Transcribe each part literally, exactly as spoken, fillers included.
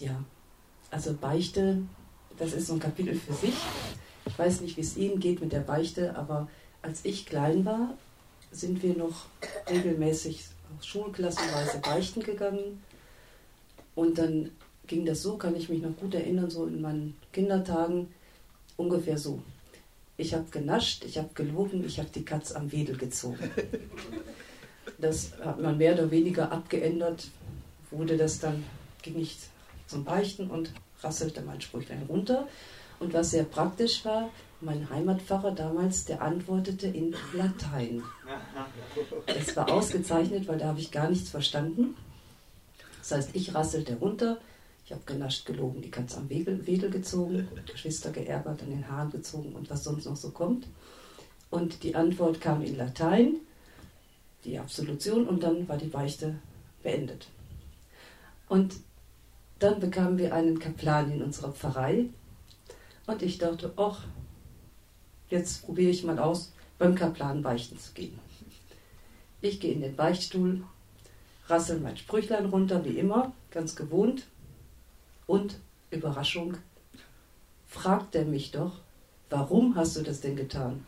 Ja, also Beichte, das ist so ein Kapitel für sich. Ich weiß nicht, wie es Ihnen geht mit der Beichte, aber als ich klein war, sind wir noch regelmäßig schulklassenweise beichten gegangen. Und dann ging das so, kann ich mich noch gut erinnern, so in meinen Kindertagen, ungefähr so. Ich habe genascht, ich habe gelogen, ich habe die Katz am Wedel gezogen. Das hat man mehr oder weniger abgeändert, wurde das dann, ging ich zum Beichten und rasselte mein Sprüchlein runter. Und was sehr praktisch war, mein Heimatpfarrer damals, der antwortete in Latein. Das war ausgezeichnet, weil da habe ich gar nichts verstanden. Das heißt, ich rasselte runter, ich habe genascht, gelogen, die Katze am Wedel, Wedel gezogen, Geschwister geärgert, an den Haaren gezogen und was sonst noch so kommt. Und die Antwort kam in Latein, die Absolution, und dann war die Beichte beendet. Und dann bekamen wir einen Kaplan in unserer Pfarrei und ich dachte, ach, jetzt probiere ich mal aus, beim Kaplan beichten zu gehen. Ich gehe in den Beichtstuhl, rassel mein Sprüchlein runter, wie immer, ganz gewohnt. Und, Überraschung, fragt er mich doch, warum hast du das denn getan?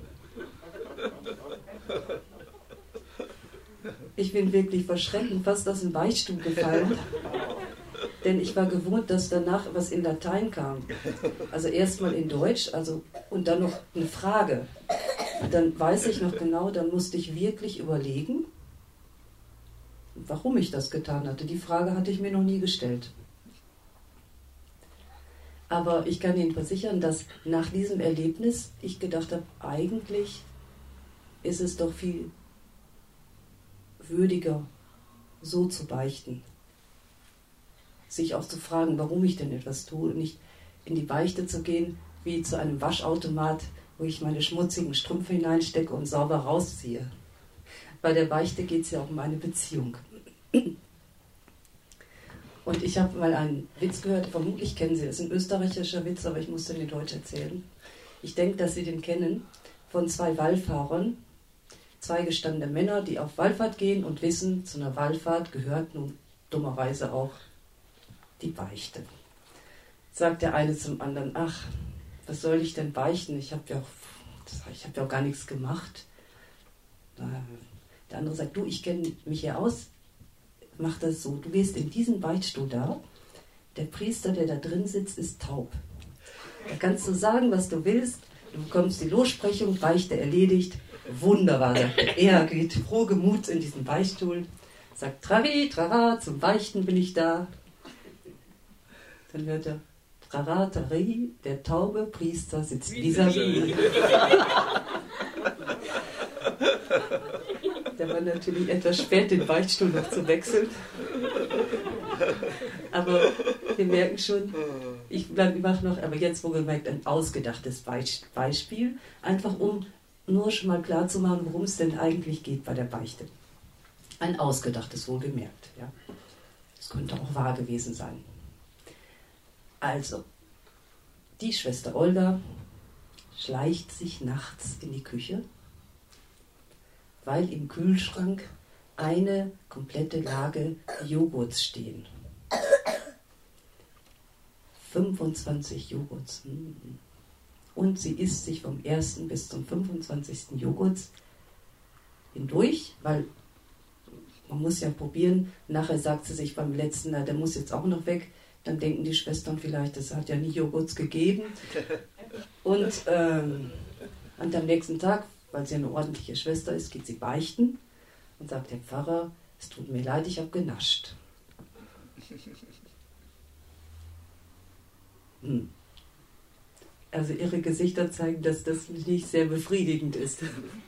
Ich bin wirklich verschreckend fast aus dem Beichtstuhl gefallen, denn ich war gewohnt, dass danach was in Latein kam. Also erstmal in Deutsch, also, und dann noch eine Frage. Dann weiß ich noch genau, dann musste ich wirklich überlegen, warum ich das getan hatte. Die Frage hatte ich mir noch nie gestellt. Aber ich kann Ihnen versichern, dass nach diesem Erlebnis ich gedacht habe, eigentlich ist es doch viel würdiger, so zu beichten. Sich auch zu fragen, warum ich denn etwas tue, und nicht in die Beichte zu gehen, wie zu einem Waschautomat, wo ich meine schmutzigen Strümpfe hineinstecke und sauber rausziehe. Bei der Beichte geht es ja auch um eine Beziehung. Und ich habe mal einen Witz gehört, vermutlich kennen Sie, das ist ein österreichischer Witz, aber ich muss den in Deutsch erzählen. Ich denke, dass Sie den kennen, von zwei Wallfahrern, zwei gestandene Männer, die auf Wallfahrt gehen und wissen, zu einer Wallfahrt gehört nun dummerweise auch die Beichte. Sagt der eine zum anderen, ach, was soll ich denn beichten? Ich habe ja, ich hab ja auch gar nichts gemacht. Der andere sagt, du, ich kenne mich hier aus, mach das so, du gehst in diesen Beichtstuhl da, der Priester, der da drin sitzt, ist taub. Da kannst du sagen, was du willst, du bekommst die Lossprechung, Beichte erledigt, wunderbar, sagt er. Er geht frohgemut in diesen Beichtstuhl, sagt, Trari, Trara, zum Beichten bin ich da. Dann hört er, Trara, Trari, der taube Priester sitzt vis-à-vis. Der war natürlich etwas spät, den Beichtstuhl noch zu wechseln. Aber wir merken schon, ich mache noch, aber jetzt wohlgemerkt, ein ausgedachtes Beispiel, einfach um nur schon mal klar zu machen, worum es denn eigentlich geht bei der Beichte. Ein ausgedachtes, wohlgemerkt. Ja. Das könnte auch wahr gewesen sein. Also, die Schwester Olga schleicht sich nachts in die Küche, weil im Kühlschrank eine komplette Lage Joghurts stehen. fünfundzwanzig Joghurts. Und sie isst sich vom ersten bis zum fünfundzwanzigsten Joghurts hindurch, weil man muss ja probieren. Nachher sagt sie sich beim letzten, na, der muss jetzt auch noch weg. Dann denken die Schwestern vielleicht, es hat ja nie Joghurts gegeben. Und, ähm, und am nächsten Tag, weil sie eine ordentliche Schwester ist, geht sie beichten und sagt der Pfarrer, es tut mir leid, ich habe genascht. Hm. Also ihre Gesichter zeigen, dass das nicht sehr befriedigend ist.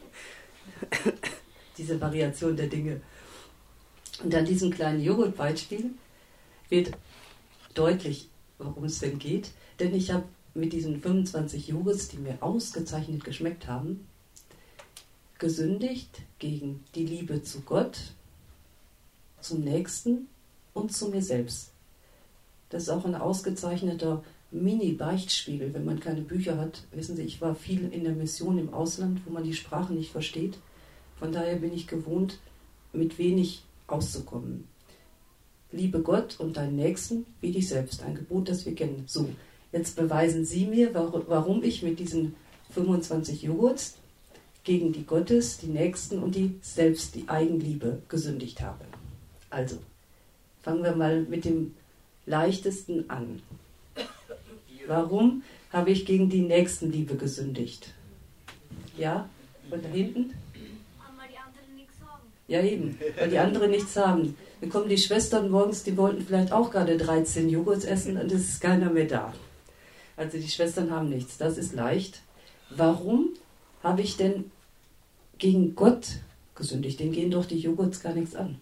Diese Variation der Dinge. Und an diesem kleinen Joghurtbeispiel wird deutlich, worum es denn geht. Denn ich habe mit diesen fünfundzwanzig Joghurts, die mir ausgezeichnet geschmeckt haben, gesündigt gegen die Liebe zu Gott, zum Nächsten und zu mir selbst. Das ist auch ein ausgezeichneter Mini-Beichtspiegel, wenn man keine Bücher hat. Wissen Sie, ich war viel in der Mission im Ausland, wo man die Sprache nicht versteht. Von daher bin ich gewohnt, mit wenig auszukommen. liebe Gott und deinen Nächsten wie dich selbst, ein Gebot, das wir kennen. So, jetzt beweisen Sie mir, warum ich mit diesen fünfundzwanzig Joghurts gegen die Gottes, die Nächsten und die Selbst, die Eigenliebe gesündigt habe. Also, fangen wir mal mit dem leichtesten an. Warum habe ich gegen die Nächstenliebe gesündigt? Ja? Und da hinten? Weil die anderen nichts haben. Ja eben, weil die anderen nichts haben. Dann kommen die Schwestern morgens, die wollten vielleicht auch gerade dreizehn Joghurts essen und es ist keiner mehr da. Also die Schwestern haben nichts, das ist leicht. Warum habe ich denn gegen Gott gesündigt? Denen gehen doch die Joghurts gar nichts an.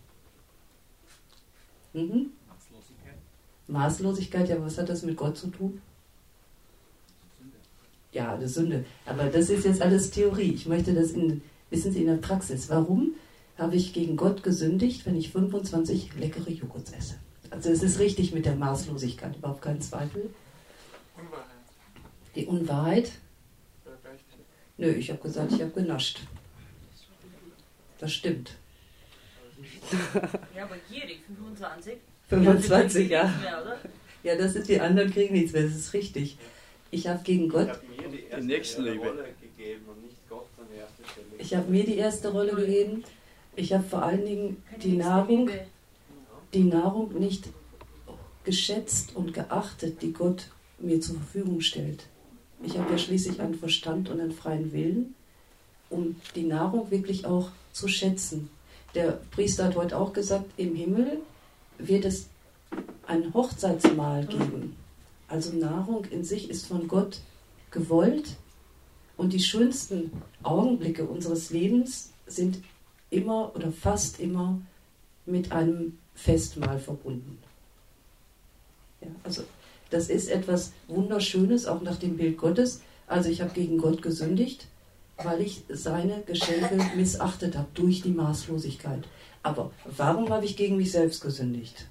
Mhm. Maßlosigkeit. Maßlosigkeit, ja, was hat das mit Gott zu tun? Sünde. Ja, eine Sünde. Aber das ist jetzt alles Theorie. Ich möchte das in, wissen Sie, in der Praxis. Warum habe ich gegen Gott gesündigt, wenn ich fünfundzwanzig leckere Joghurts esse? Also es ist richtig mit der Maßlosigkeit, überhaupt kein Zweifel. Unwahrheit. Die Unwahrheit? Oder Beichte. Nö, ich habe gesagt, ich habe genascht. Das stimmt. Ja, aber gierig, fünfundzwanzig. fünfundzwanzig, ja. ja. Nichts mehr, oder? Ja, das ist, die anderen kriegen nichts mehr, das ist richtig. Ich habe gegen Gott, Ich habe mir die erste Nächstenliebe. Rolle gegeben und nicht Gott an die erste Stelle. ich habe mir die erste Rolle gegeben. Ich habe vor allen Dingen Keine die nächste Nahrung, Liebe. die Nahrung nicht geschätzt und geachtet, die Gott mir zur Verfügung stellt. Ich habe ja schließlich einen Verstand und einen freien Willen, um die Nahrung wirklich auch zu schätzen. Der Priester hat heute auch gesagt, im Himmel wird es ein Hochzeitsmahl geben. Also Nahrung in sich ist von Gott gewollt und die schönsten Augenblicke unseres Lebens sind immer oder fast immer mit einem Festmahl verbunden. Ja, also das ist etwas Wunderschönes, auch nach dem Bild Gottes. Also ich habe gegen Gott gesündigt, weil ich seine Geschenke missachtet habe durch die Maßlosigkeit. Aber warum habe ich gegen mich selbst gesündigt?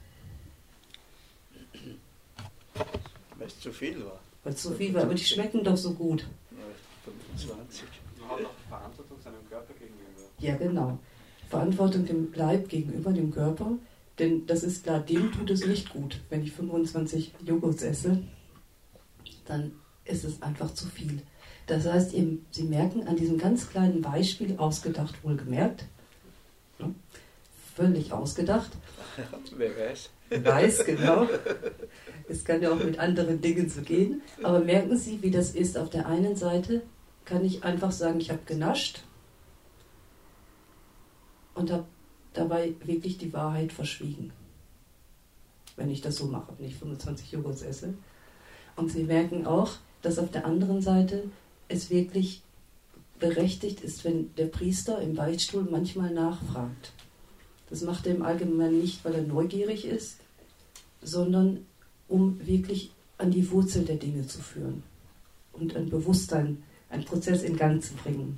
Weil es zu viel war. Weil es so viel war, aber die schmecken doch so gut. Ja, fünfundzwanzig. Man hat auch Verantwortung seinem Körper gegenüber. Ja, genau. Verantwortung dem Leib gegenüber, dem Körper. Denn das ist klar, dem tut es nicht gut. Wenn ich fünfundzwanzig Joghurts esse, dann ist es einfach zu viel. Das heißt, ihr, Sie merken an diesem ganz kleinen Beispiel, ausgedacht wohlgemerkt, ne? Völlig ausgedacht, Wer weiß. weiß genau, es kann ja auch mit anderen Dingen so gehen, aber merken Sie, wie das ist. Auf der einen Seite kann ich einfach sagen, ich habe genascht und habe dabei wirklich die Wahrheit verschwiegen, wenn ich das so mache, wenn ich fünfundzwanzig Joghurts esse. Und Sie merken auch, dass auf der anderen Seite es wirklich berechtigt ist, wenn der Priester im Beichtstuhl manchmal nachfragt. Das macht er im Allgemeinen nicht, weil er neugierig ist, sondern um wirklich an die Wurzel der Dinge zu führen und ein Bewusstsein, einen Prozess in Gang zu bringen.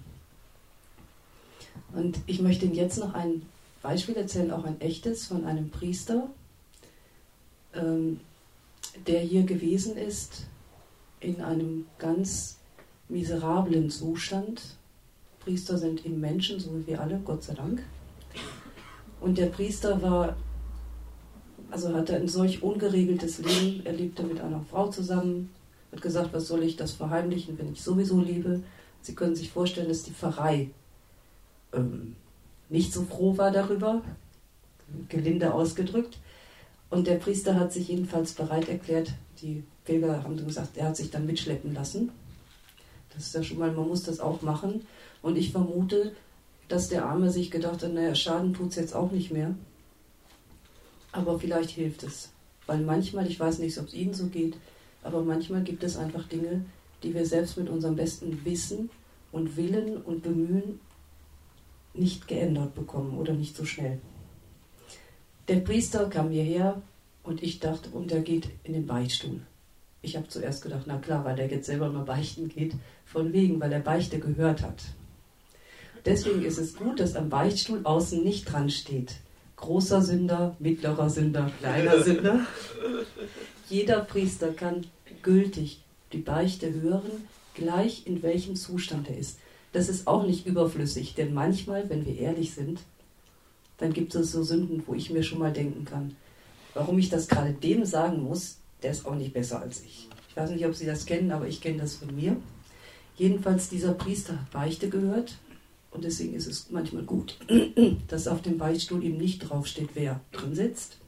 Und ich möchte Ihnen jetzt noch ein Beispiel erzählen, auch ein echtes, von einem Priester, ähm, der hier gewesen ist in einem ganz miserablen Zustand. Priester sind eben Menschen, so wie wir alle, Gott sei Dank. Und der Priester war, also hatte ein solch ungeregeltes Leben. Er lebte mit einer Frau zusammen, hat gesagt, was soll ich das verheimlichen, wenn ich sowieso liebe. Sie können sich vorstellen, dass die Pfarrei ähm, nicht so froh war darüber, gelinde ausgedrückt. Und der Priester hat sich jedenfalls bereit erklärt, die Pilger haben gesagt, er hat sich dann mitschleppen lassen. Das ist ja schon mal, man muss das auch machen. Und ich vermute, dass der Arme sich gedacht hat, naja, Schaden tut es jetzt auch nicht mehr. Aber vielleicht hilft es. Weil manchmal, ich weiß nicht, ob es Ihnen so geht, aber manchmal gibt es einfach Dinge, die wir selbst mit unserem besten Wissen und Willen und Bemühen nicht geändert bekommen oder nicht so schnell. Der Priester kam hierher und ich dachte, und er geht in den Beichtstuhl. Ich habe zuerst gedacht, na klar, weil der jetzt selber mal beichten geht, von wegen, weil er Beichte gehört hat. Deswegen ist es gut, dass am Beichtstuhl außen nicht dran steht. Großer Sünder, mittlerer Sünder, kleiner Sünder. Jeder Priester kann gültig die Beichte hören, gleich in welchem Zustand er ist. Das ist auch nicht überflüssig, denn manchmal, wenn wir ehrlich sind, dann gibt es so Sünden, wo ich mir schon mal denken kann, Warum ich das gerade dem sagen muss, der ist auch nicht besser als ich. Ich weiß nicht, ob Sie das kennen, aber ich kenne das von mir. Jedenfalls, dieser Priester hat Beichte gehört und deswegen ist es manchmal gut, dass auf dem Beichtstuhl eben nicht draufsteht, wer drin sitzt.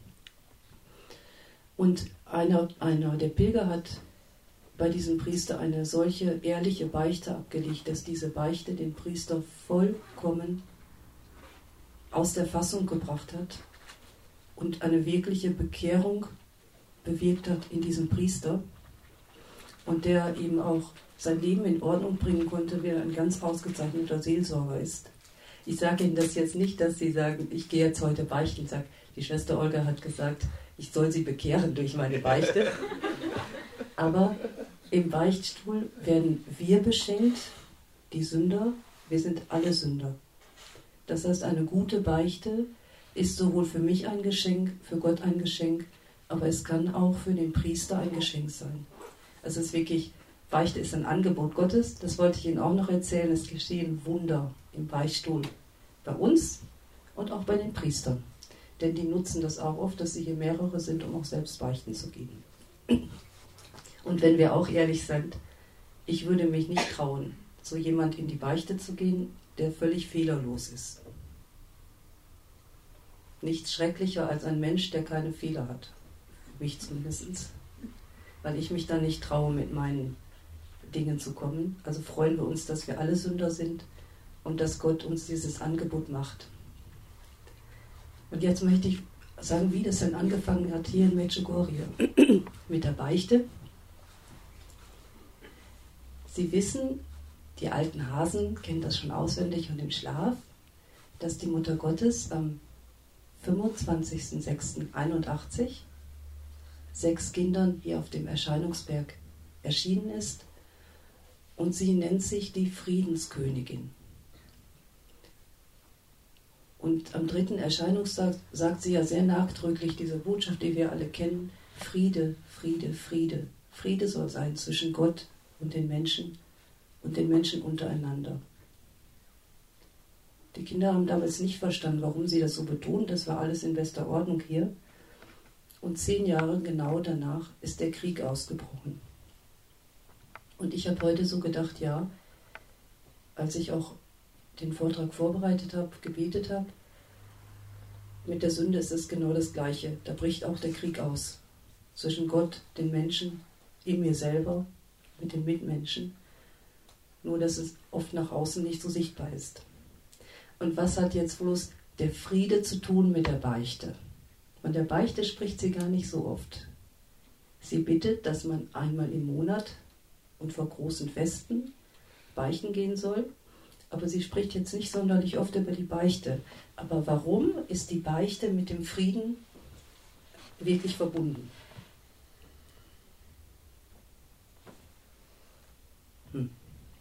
Und einer, einer der Pilger hat bei diesem Priester eine solche ehrliche Beichte abgelegt, dass diese Beichte den Priester vollkommen aus der Fassung gebracht hat und eine wirkliche Bekehrung bewirkt hat in diesem Priester und der eben auch sein Leben in Ordnung bringen konnte, wer ein ganz ausgezeichneter Seelsorger ist. Ich sage Ihnen das jetzt nicht, dass Sie sagen, ich gehe jetzt heute beichten. Ich sage, die Schwester Olga hat gesagt, ich soll Sie bekehren durch meine Beichte. Aber im Beichtstuhl werden wir beschenkt, die Sünder, wir sind alle Sünder. Das heißt, eine gute Beichte ist sowohl für mich ein Geschenk, für Gott ein Geschenk, aber es kann auch für den Priester ein Geschenk sein. Es ist wirklich, Beichte ist ein Angebot Gottes, das wollte ich Ihnen auch noch erzählen, es geschehen Wunder im Beichtstuhl. Bei uns und auch bei den Priestern. Denn die nutzen das auch oft, dass sie hier mehrere sind, um auch selbst beichten zu geben. Und wenn wir auch ehrlich sind, ich würde mich nicht trauen, so jemand in die Beichte zu gehen, der völlig fehlerlos ist. Nichts schrecklicher als ein Mensch, der keine Fehler hat. Für mich zumindest. Weil ich mich dann nicht traue, mit meinen Dingen zu kommen. Also freuen wir uns, dass wir alle Sünder sind und dass Gott uns dieses Angebot macht. Und jetzt möchte ich sagen, wie das dann angefangen hat hier in Medjugorje mit der Beichte. Sie wissen, die alten Hasen kennen das schon auswendig und im Schlaf, dass die Mutter Gottes am fünfundzwanzigsten sechsten einundachtzig sechs Kindern hier auf dem Erscheinungsberg erschienen ist und sie nennt sich die Friedenskönigin. Und am dritten Erscheinungstag sagt sie ja sehr nachdrücklich diese Botschaft, die wir alle kennen, Friede, Friede, Friede. Friede soll sein zwischen Gott und den Menschen und den Menschen untereinander. Die Kinder haben damals nicht verstanden, warum sie das so betont, das war alles in bester Ordnung hier. Und zehn Jahre genau danach ist der Krieg ausgebrochen. Und ich habe heute so gedacht, ja, als ich auch den Vortrag vorbereitet habe, gebetet habe, mit der Sünde ist es genau das Gleiche. Da bricht auch der Krieg aus. Zwischen Gott, den Menschen, in mir selber, mit den Mitmenschen. Nur, dass es oft nach außen nicht so sichtbar ist. Und was hat jetzt bloß der Friede zu tun mit der Beichte? Von der Beichte spricht sie gar nicht so oft. Sie bittet, dass man einmal im Monat und vor großen Festen beichten gehen soll. Aber sie spricht jetzt nicht sonderlich oft über die Beichte. Aber warum ist die Beichte mit dem Frieden wirklich verbunden? Hm.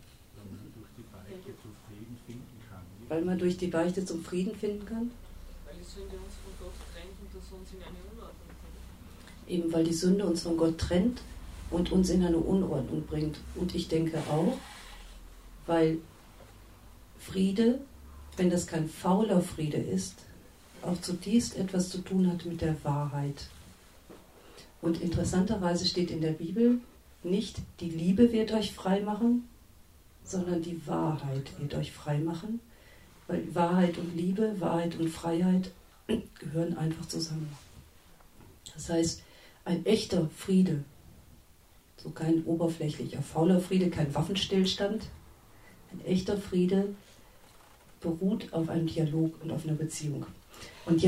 Weil man durch die Beichte zum Frieden finden kann? Weil die Sünde uns von Gott trennt und das uns in eine Unordnung bringt. Eben weil die Sünde uns von Gott trennt und uns in eine Unordnung bringt. Und ich denke auch, weil Friede, wenn das kein fauler Friede ist, auch zutiefst etwas zu tun hat mit der Wahrheit. Und interessanterweise steht in der Bibel nicht, die Liebe wird euch frei machen, sondern die Wahrheit wird euch frei machen, weil Wahrheit und Liebe, Wahrheit und Freiheit gehören einfach zusammen. Das heißt, ein echter Friede, so kein oberflächlicher, fauler Friede, kein Waffenstillstand, ein echter Friede beruht auf einem Dialog und auf einer Beziehung. Und jetzt